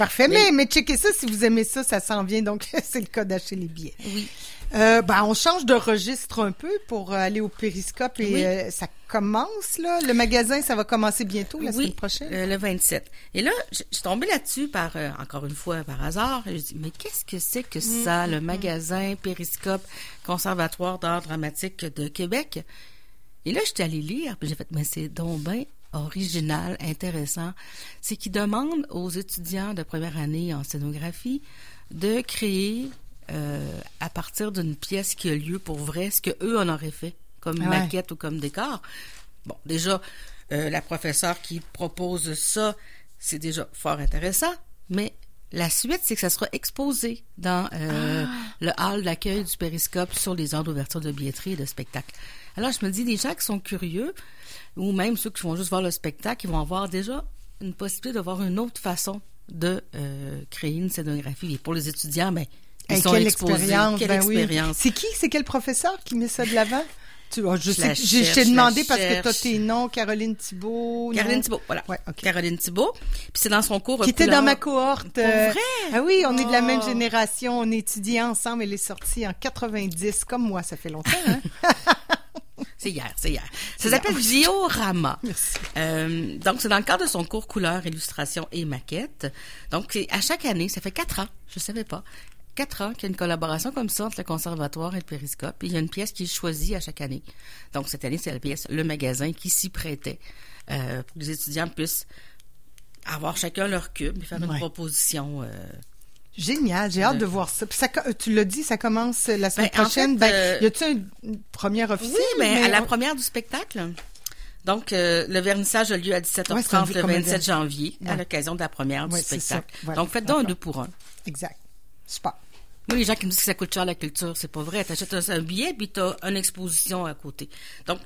Parfait, mais checkez ça si vous aimez ça, ça s'en vient, donc c'est le cas d'acheter les billets. Oui. On change de registre un peu pour aller au Périscope et ça commence, là. Le magasin, ça va commencer bientôt, la semaine prochaine? Le 27. Et là, je suis tombée là-dessus encore une fois, par hasard. Et je dis, mais qu'est-ce que c'est que ça, le magasin Périscope, Conservatoire d'art dramatique de Québec? Et là, j'étais allée lire, puis j'ai fait, mais c'est donc bien original, intéressant. C'est qu'ils demandent aux étudiants de première année en scénographie de créer à partir d'une pièce qui a lieu pour vrai, ce qu'eux en auraient fait, comme maquette ou comme décor. Bon, déjà, la professeure qui propose ça, c'est déjà fort intéressant, mais la suite, c'est que ça sera exposé dans le hall d'accueil du Périscope sur les heures d'ouverture de billetterie et de spectacle. Alors, je me dis, les gens qui sont curieux, ou même ceux qui vont juste voir le spectacle, ils vont avoir déjà une possibilité de voir une autre façon de créer une scénographie. Et pour les étudiants, ils sont exposés. Quelle expérience. Oui. C'est quel professeur qui met ça de l'avant? Je t'ai demandé parce que tu as tes noms, Caroline Thibault. Caroline Thibault, voilà. Ouais, okay. Caroline Thibault. Puis c'est dans son cours. Qui était dans ma cohorte. Pour vrai? Ah oui, on est de la même génération. On étudiait ensemble. Elle est sortie en 90, comme moi. Ça fait longtemps, hein? C'est hier. Ça s'appelle Diorama. Donc, c'est dans le cadre de son cours couleurs, illustration et maquette. Donc, à chaque année, ça fait 4 ans, je ne savais pas, 4 ans qu'il y a une collaboration comme ça entre le Conservatoire et le Périscope. Et il y a une pièce qui est choisie à chaque année. Donc, cette année, c'est la pièce Le Magasin qui s'y prêtait pour que les étudiants puissent avoir chacun leur cube et faire une proposition. Génial, j'ai hâte de voir ça. Puis tu l'as dit, ça commence la semaine prochaine. En fait, y a-t-il une première officielle? Oui, mais à la première du spectacle. Donc, le vernissage a lieu à 17h30 le 27 janvier, à l'occasion de la première du spectacle. Voilà. Donc, faites donc un 2 pour 1. Exact. Super. Moi, les gens qui me disent que ça coûte cher la culture, c'est pas vrai. T'achètes un billet, puis t'as une exposition à côté. Donc,